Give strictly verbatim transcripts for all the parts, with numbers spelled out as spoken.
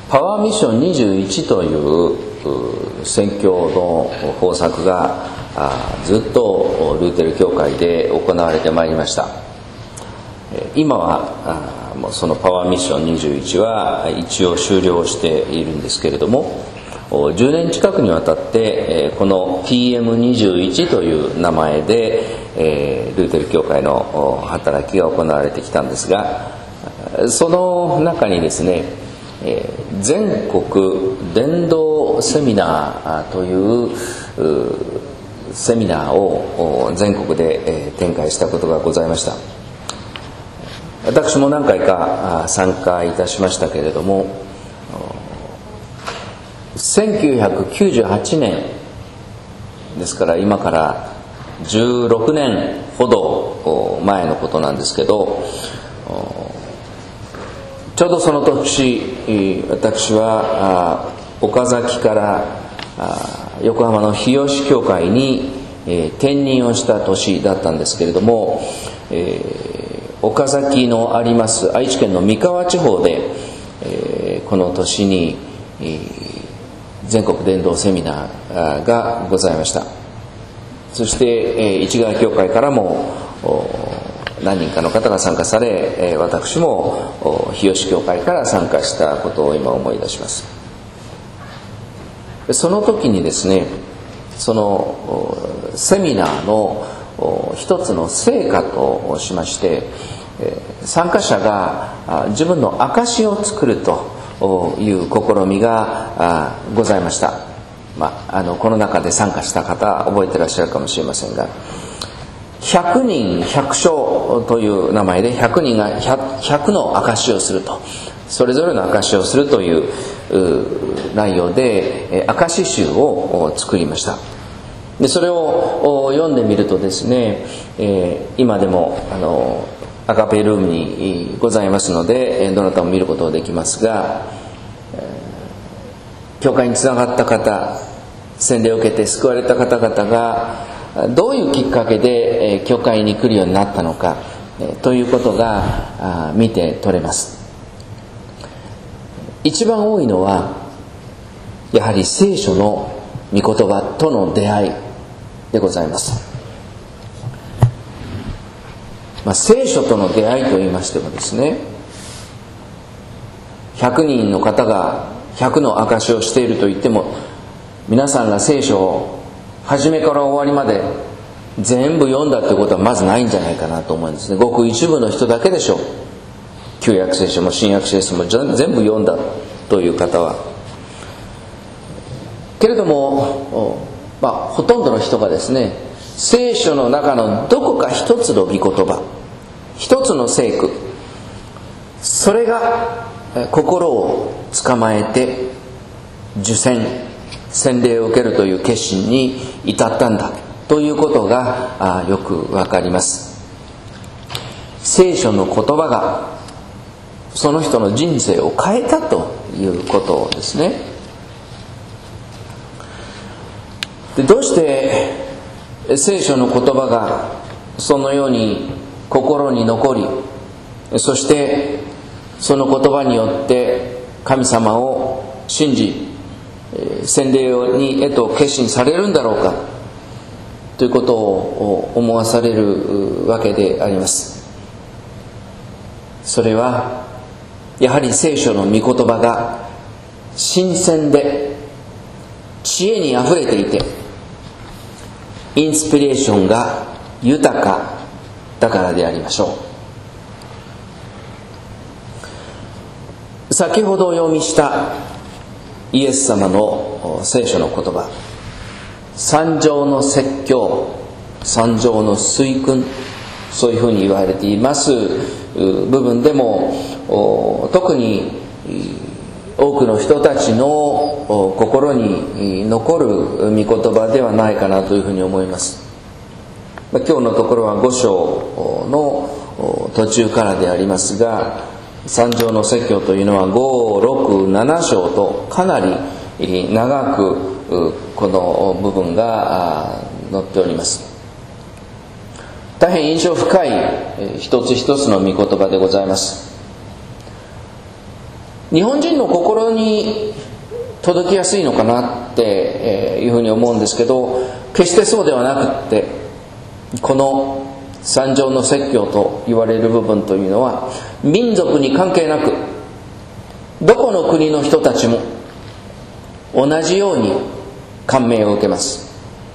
パワーミッションにじゅういちという宣教の方策がずっとルーテル教会で行われてまいりました。今はもうそのパワーミッションにじゅういちは一応終了しているんですけれども、じゅうねん近くにわたってこの ピーエムにじゅういち という名前でルーテル教会の働きが行われてきたんですが、その中にですね、全国伝道セミナーというセミナーを全国で展開したことがございました。私も何回か参加いたしましたけれども、せんきゅうひゃくきゅうじゅうはちねんですから今からじゅうろくねんほど前のことなんですけど、ちょうどその年、私は岡崎から横浜の日吉教会に転任をした年だったんですけれども、岡崎のあります愛知県の三河地方でこの年に全国伝道セミナーがございました。そして市川教会からも何人かの方が参加され、私も日吉教会から参加したことを今思い出します。その時にですね、そのセミナーの一つの成果としまして、参加者が自分の証を作るという試みがございました。まあ、あのこの中で参加した方覚えてらっしゃるかもしれませんが、ひゃくにん百姓という名前でひゃくにんが 100, ひゃくの証をすると、それぞれの証をするという内容で証集を作りました。でそれを読んでみるとですね、今でもあのアカペルームにございますのでどなたも見ることができますが、教会につながった方、洗礼を受けて救われた方々がどういうきっかけで教会に来るようになったのかということが見て取れます。一番多いのはやはり聖書の御言葉との出会いでございます。まあ、聖書との出会いといいましてもですね、ひゃくにんの方がひゃくの証しをしていると言っても、皆さんが聖書を初めから終わりまで全部読んだということはまずないんじゃないかなと思うんですね。ごく一部の人だけでしょう。旧約聖書も新約聖書も全部読んだという方は。けれども、まあ、ほとんどの人がですね、聖書の中のどこか一つの御言葉、一つの聖句、それが心を捕まえて受洗、洗礼を受けるという決心に至ったんだということがよくわかります。聖書の言葉がその人の人生を変えたということですね。でどうして聖書の言葉がそのように心に残り、そしてその言葉によって神様を信じ洗礼にへと決心されるんだろうかということを思わされるわけであります。それはやはり聖書の御言葉が新鮮で知恵にあふれていて、インスピレーションが豊かだからでありましょう。先ほどお読みしたイエス様の聖書の言葉、三条の説教、三条の水訓、そういうふうに言われています部分でも、特に多くの人たちの心に残る御言葉ではないかなというふうに思います。今日のところはご章の途中からでありますが、三条の説教というのはご、ろく、なな章とかなり長くこの部分が載っております。大変印象深い一つ一つの御言葉でございます。 日本人の心に届きやすいのかなっていうふうに思うんですけど、決してそうではなくって、この三条の説教と言われる部分というのは、民族に関係なくどこの国の人たちも同じように感銘を受けます。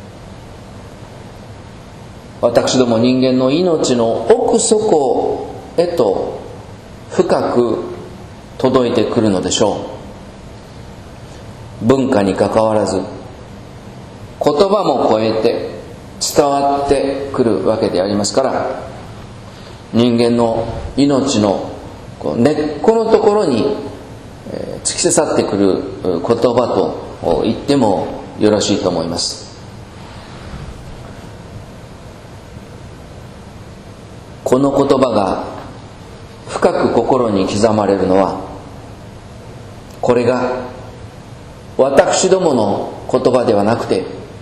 私ども人間の命の奥底へと深く届いてくるのでしょう。文化にかかわらず、言葉も超えて伝わってくるわけでありますから、人間の命の根っこのところに突き刺さってくる言葉と言ってもよろしいと思います。この言葉が深く心に刻まれるのは、これが私どもの言葉ではなくて、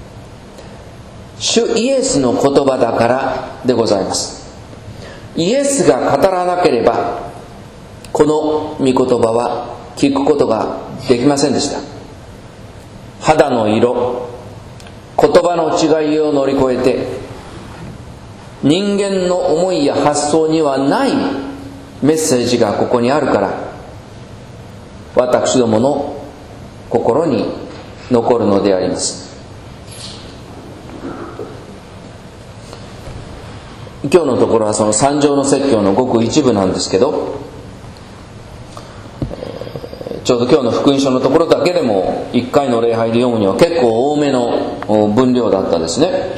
主イエスの言葉だからでございます。イエスが語らなければ、この御言葉は聞くことができませんでした。肌の色、言葉の違いを乗り越えて、人間の思いや発想にはないメッセージがここにあるから、私どもの心に残るのであります。今日のところはその三条の説教のごく一部なんですけど、ちょうど今日の福音書のところだけでもいっかいの礼拝で読むには結構多めの分量だったですね。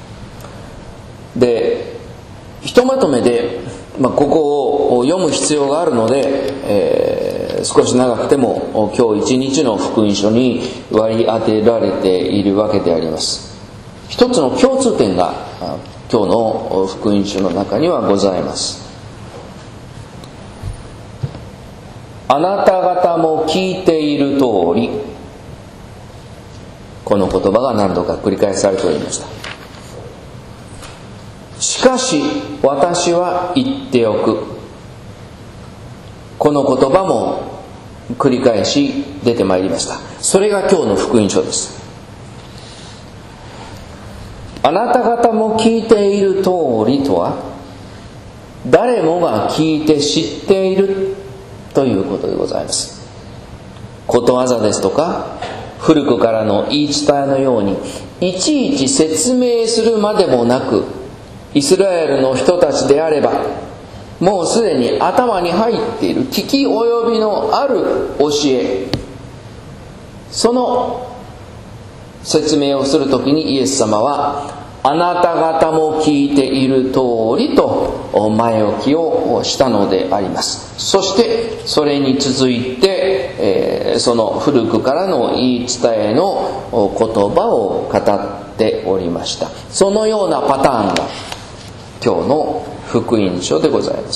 で、ひとまとめで、まあ、ここを読む必要があるので、えー、少し長くても今日一日の福音書に割り当てられているわけであります。一つの共通点が今日の福音書の中にはございます。あなた方も聞いている通り、この言葉が何度か繰り返されておりました。しかし私は言っておく。この言葉も繰り返し出てまいりました。それが今日の福音書です。あなた方も聞いている通りとは、誰もが聞いて知っているということでございます。ことわざですとか古くからの言い伝えのように、いちいち説明するまでもなく、イスラエルの人たちであればもうすでに頭に入っている聞き及びのある教え、その説明をするときにイエス様は、あなた方も聞いている通りと前置きをしたのであります。そしてそれに続いて、えー、その古くからの言い伝えの言葉を語っておりました。そのようなパターンが今日の福音書でございます。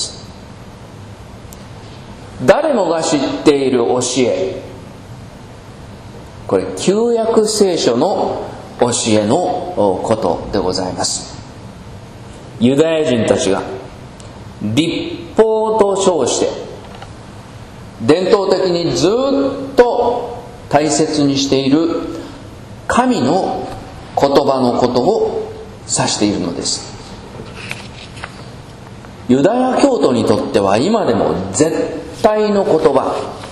誰もが知っている教え、これ旧約聖書の教えのことでございます。ユダヤ人たちが律法と称して伝統的にずっと大切にしている神の言葉のことを指しているのです。ユダヤ教徒にとっては今でも絶対の言葉、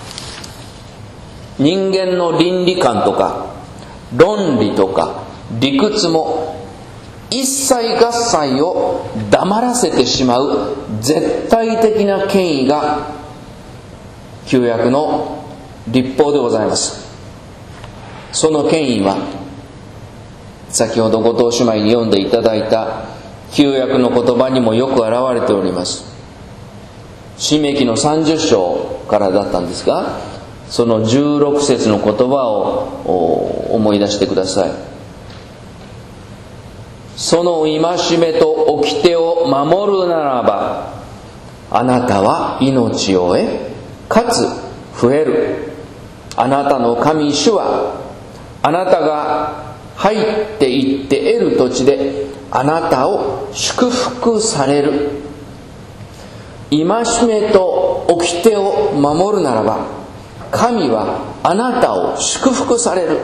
人間の倫理観とか論理とか理屈も一切合切を黙らせてしまう絶対的な権威が旧約の律法でございます。その権威は先ほど後藤姉妹に読んでいただいた旧約の言葉にもよく現れております。申命記のさんじゅっ章からだったんですが、そのじゅうろく節の言葉を思い出してください。その戒めと掟を守るならば、あなたは命を得、かつ増える。あなたの神主は、あなたが入っていって得る土地であなたを祝福される。戒めと掟を守るならば、 神はあなたを祝福される。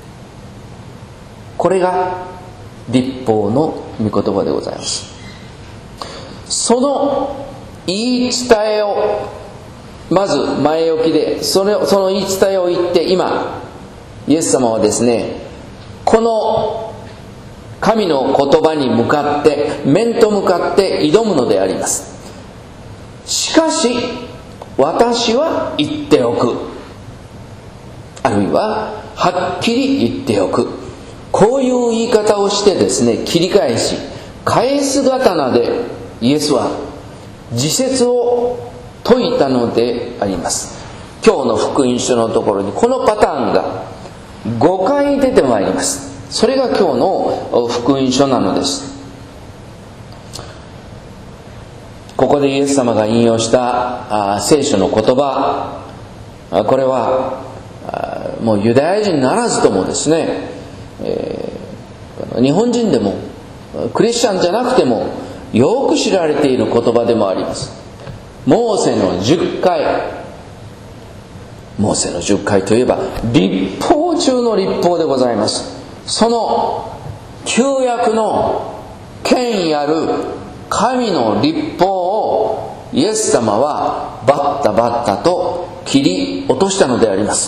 これが律法の御言葉でございます。その言い伝えをまず前置きで、それその言い伝えを言って、今イエス様はですね、この神の言葉に向かって面と向かって挑むのであります。しかし私は言っておく、あるいははっきり言っておく、こういう言い方をしてですね、切り返し返す刀でイエスは自説を説いたのであります。今日の福音書のところにこのパターンがごかい出てまいります。それが今日の福音書なのです。ここでイエス様が引用した聖書の言葉、これはもうユダヤ人ならずともですね、えー、日本人でもクリスチャンじゃなくてもよく知られている言葉でもあります。モーセのじゅっかい、モーセのじゅっかいといえば律法中の律法でございます。その旧約の権威ある神の律法をイエス様はバッタバッタと切り落としたのであります。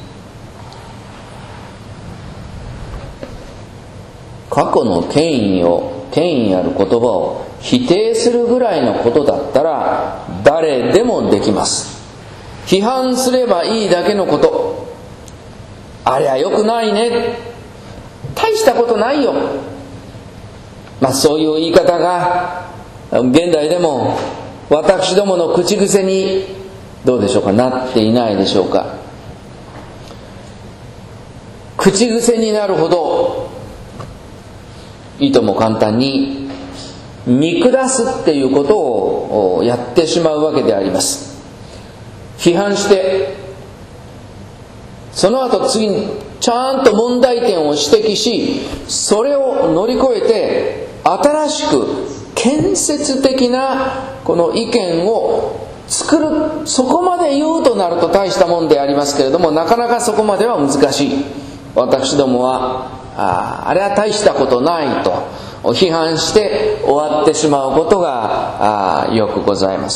過去の権威を権威ある言葉を否定するぐらいのことだったら誰でもできます。批判すればいいだけのこと。ありゃよくないね、大したことないよ、まあそういう言い方が現代でも私どもの口癖にどうでしょうか、なっていないでしょうか。口癖になるほどいとも簡単に見下すっていうことをやってしまうわけであります。批判してその後次にちゃんと問題点を指摘し、それを乗り越えて新しく建設的なこの意見を作る、そこまで言うとなると大したもんでありますけれども、なかなかそこまでは難しい。私どもはあ, あれは大したことないと批判して終わってしまうことがよくございます。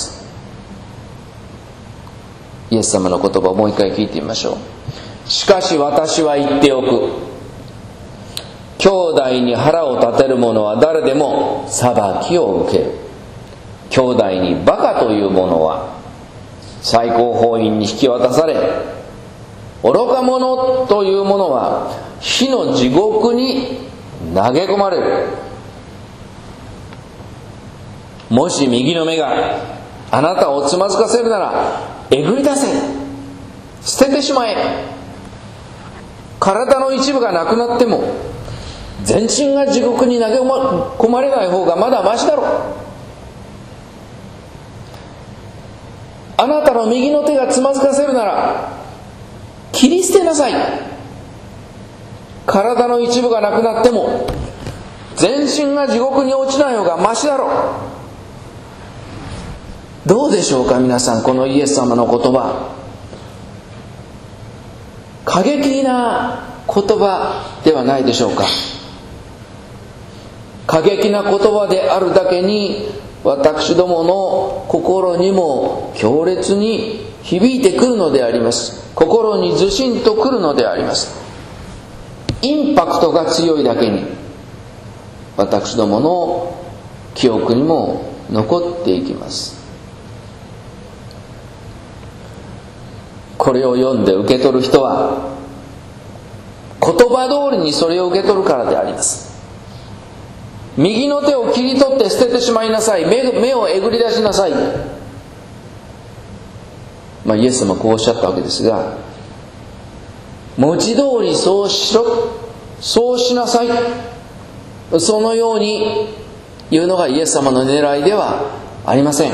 イエス様の言葉をもう一回聞いてみましょう。しかし私は言っておく、兄弟に腹を立てる者は誰でも裁きを受ける。兄弟にバカという者は最高法院に引き渡され、愚か者という者は火の地獄に投げ込まれる。もし右の目があなたをつまずかせるならえぐり出せ、捨ててしまえ。体の一部がなくなっても全身が地獄に投げ込まれない方がまだマシだろう。あなたの右の手がつまずかせるなら切り捨てなさい。体の一部がなくなっても全身が地獄に落ちない方がマシだろう。どうでしょうか皆さん、このイエス様の言葉、過激な言葉ではないでしょうか。過激な言葉であるだけに私どもの心にも強烈に響いてくるのであります。心にずしんとくるのであります。インパクトが強いだけに私どもの記憶にも残っていきます。これを読んで受け取る人は言葉通りにそれを受け取るからであります。右の手を切り取って捨ててしまいなさい、 目, 目をえぐり出しなさい、まあ、イエス様はこうおっしゃったわけですが、文字通りそうしろ、そうしなさい、そのように言うのがイエス様の狙いではありません。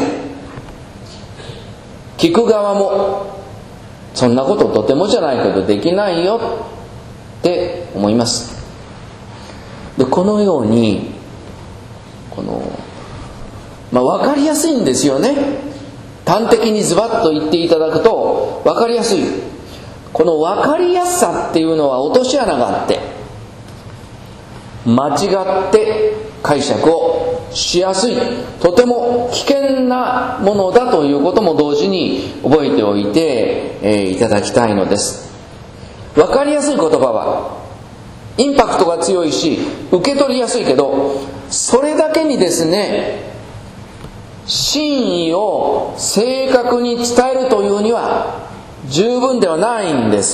聞く側もそんなこととてもじゃないけどできないよって思います。でこのようにこの、まあ、分かりやすいんですよね。端的にズバッと言っていただくと分かりやすい。この分かりやすさっていうのは落とし穴があって、間違って解釈をしやすい、とても危険なものだということも同時に覚えておいて、えー、いただきたいのです。分かりやすい言葉はインパクトが強いし受け取りやすいけど、それだけにですね、真意を正確に伝えるというには十分ではないんです。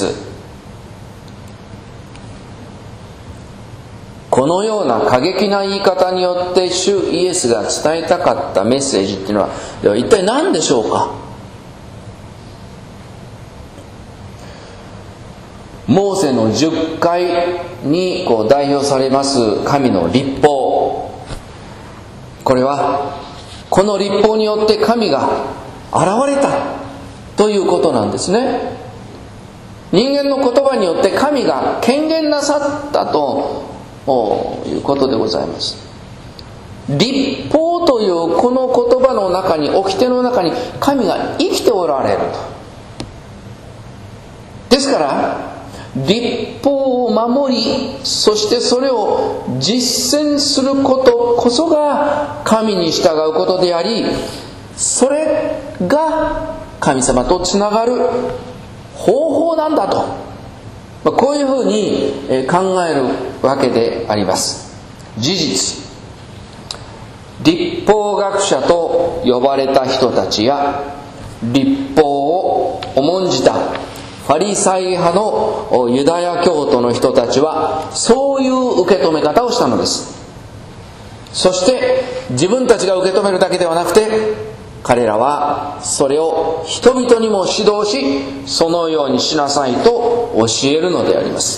このような過激な言い方によって主イエスが伝えたかったメッセージっていうのは、では一体何でしょうか。モーセのじゅっかいにこう代表されます神の律法、これはこの律法によって神が現れたということなんですね。人間の言葉によって神が権限なさったということでございます。律法というこの言葉の中に、掟の中に神が生きておられると。ですから律法を守り、そしてそれを実践することこそが神に従うことであり、それが神様とつながる方法なんだと、こういうふうに考えるわけであります。事実、律法学者と呼ばれた人たちや律法を重んじたファリサイ派のユダヤ教徒の人たちはそういう受け止め方をしたのです。そして自分たちが受け止めるだけではなくて、彼らはそれを人々にも指導し、そのようにしなさいと教えるのであります。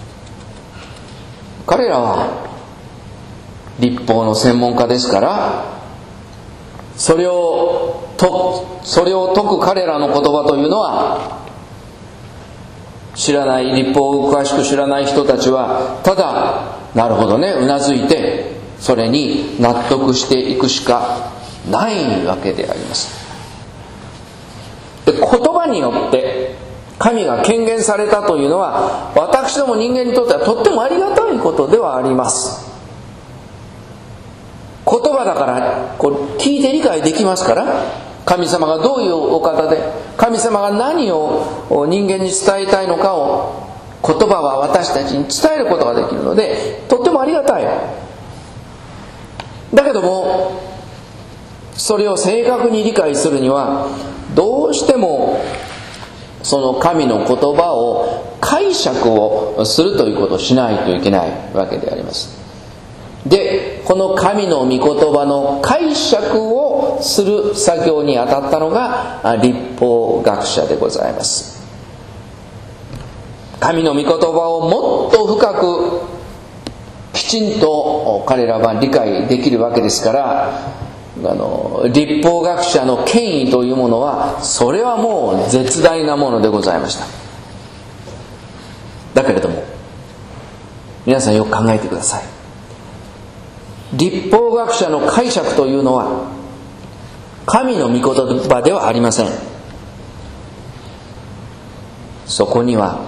彼らは律法の専門家ですから、それをとそれを解く彼らの言葉というのは、知らない、律法を詳しく知らない人たちはただなるほどね、うなずいてそれに納得していくしかないわけであります。で、言葉によって神が権限されたというのは、私ども人間にとってはとってもありがたいことではあります。言葉だからこう聞いて理解できますから、神様がどういうお方で、神様が何を人間に伝えたいのかを、言葉は私たちに伝えることができるので、とってもありがたい。だけどもそれを正確に理解するには、どうしてもその神の言葉を解釈をするということをしないといけないわけであります。で、この神の御言葉の解釈をする作業に当たったのが律法学者でございます。神の御言葉をもっと深くきちんと彼らは理解できるわけですから、あの律法学者の権威というものは、それはもう絶大なものでございました。だけれども皆さんよく考えてください。律法学者の解釈というのは神の御言葉ではありません。そこには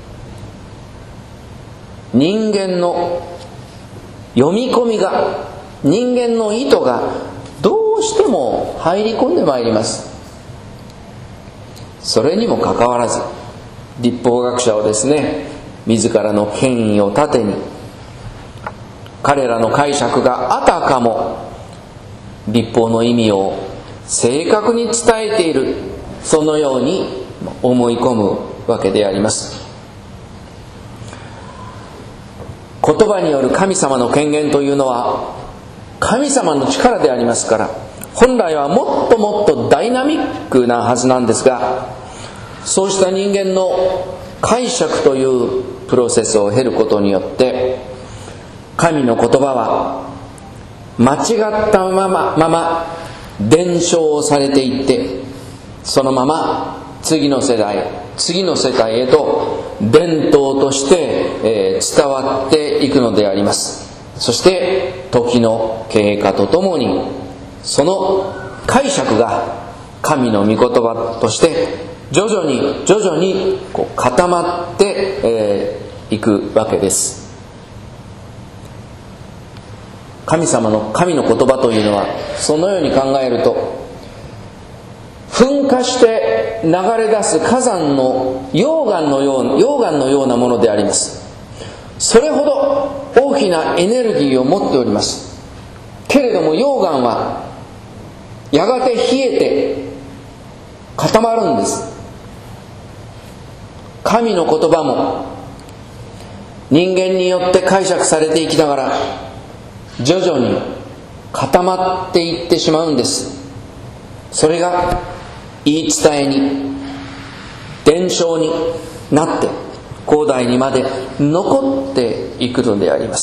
人間の読み込みが、人間の意図がどうしても入り込んでまいります。それにもかかわらず、律法学者をですね、自らの権威を盾に、彼らの解釈があたかも律法の意味を正確に伝えている、そのように思い込むわけであります。言葉による神様の権限というのは神様の力でありますから、本来はもっともっとダイナミックなはずなんですが、そうした人間の解釈というプロセスを経ることによって、神の言葉は間違ったまままま伝承されていって、そのまま次の世代次の世界へと伝統として、えー、伝わっていくのであります。そして時の経過とともに、その解釈が神の御言葉として徐々に徐々にこう固まってい、えー、くわけです。神様の神の言葉というのはそのように考えると、噴火して流れ出す火山の溶岩のような溶岩のようなものであります。それほど大きなエネルギーを持っております。けれども溶岩はやがて冷えて固まるんです。神の言葉も人間によって解釈されていきながら徐々に固まっていってしまうんです。それが言い伝えに伝承になって後代にまで残っていくのであります。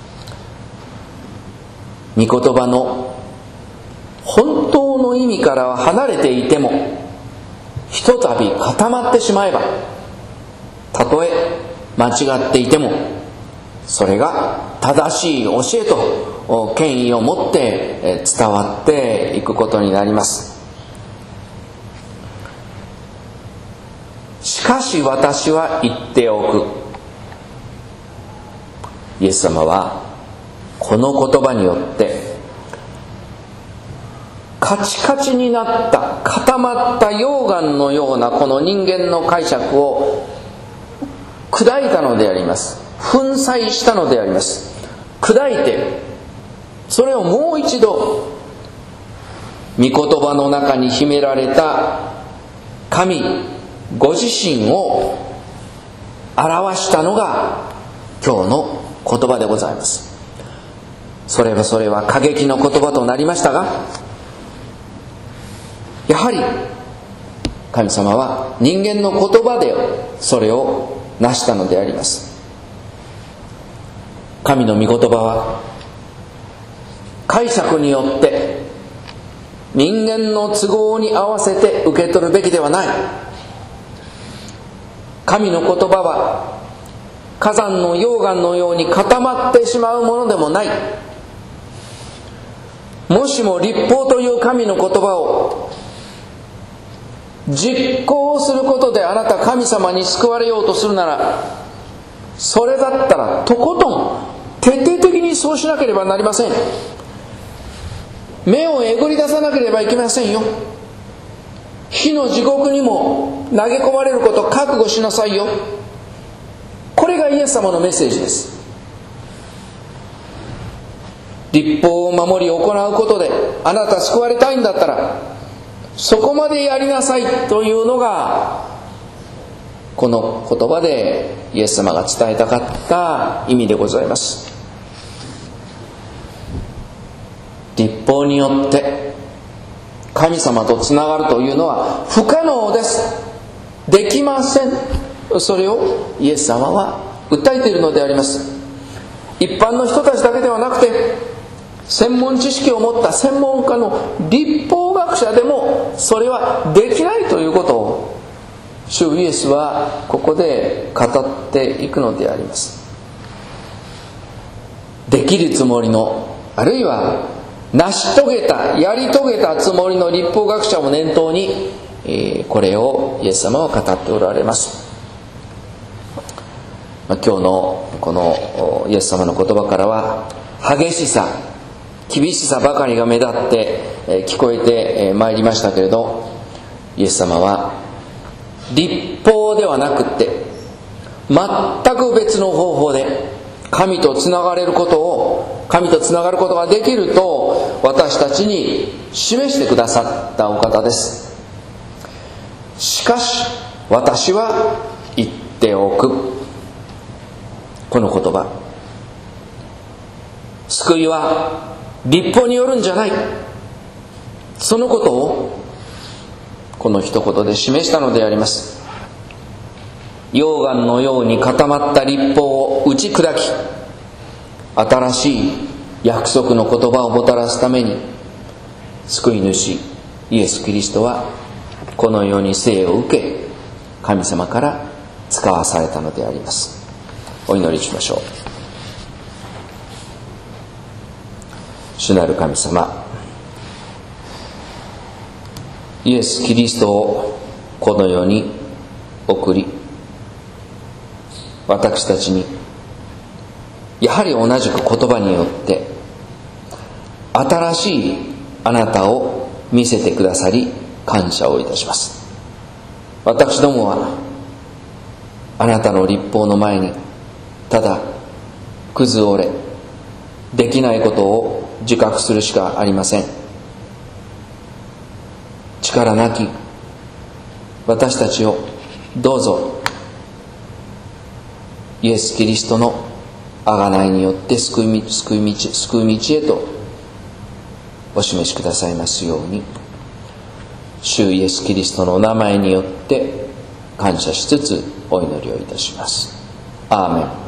御言葉の本当の意味からは離れていても、ひとたび固まってしまえば、たとえ間違っていてもそれが正しい教えと権威を持って伝わっていくことになります。しかし私は言っておく。イエス様はこの言葉によってカチカチになった固まった溶岩のようなこの人間の解釈を砕いたのであります。粉砕したのであります。砕いてそれをもう一度御言葉の中に秘められた神ご自身を表したのが今日の言葉でございます。それはそれは過激の言葉となりましたが、やはり神様は人間の言葉でそれを成したのであります。神の御言葉は解釈によって人間の都合に合わせて受け取るべきではない。神の言葉は火山の溶岩のように固まってしまうものでもない。もしも律法という神の言葉を実行することであなた神様に救われようとするなら、それだったらとことん徹底的にそうしなければなりません。目をえぐり出さなければいけませんよ。火の地獄にも投げ込まれることを覚悟しなさいよ。これがイエス様のメッセージです。律法を守り行うことであなた救われたいんだったらそこまでやりなさいというのがこの言葉でイエス様が伝えたかった意味でございます。律法によって神様とつながるというのは不可能です。できません。それをイエス様は訴えているのであります。一般の人たちだけではなくて専門知識を持った専門家の律法学者でもそれはできないということを主イエスはここで語っていくのであります。できるつもりの、あるいは成し遂げたやり遂げたつもりの律法学者を念頭に、えー、これをイエス様は語っておられます。まあ、今日のこのイエス様の言葉からは激しさ厳しさばかりが目立って、えー、聞こえてまいりましたけれど、イエス様は律法ではなくって全く別の方法で神とつながれることを神とつながることができると私たちに示してくださったお方です。しかし私は言っておく。この言葉、救いは律法によるんじゃない、そのことをこの一言で示したのであります。溶岩のように固まった律法を打ち砕き、新しい約束の言葉をもたらすために救い主イエス・キリストはこの世に生を受け、神様から使わされたのであります。お祈りしましょう。主なる神様、イエス・キリストをこの世に送り、私たちにやはり同じく言葉によって新しいあなたを見せてくださり感謝をいたします。私どもはあなたの律法の前にただくず折れ、できないことを自覚するしかありません。力なき私たちをどうぞイエス・キリストの贖いによって救い道、救い道、救い道へとお示しくださいますように、主イエス・キリストのお名前によって感謝しつつお祈りをいたします。アーメン。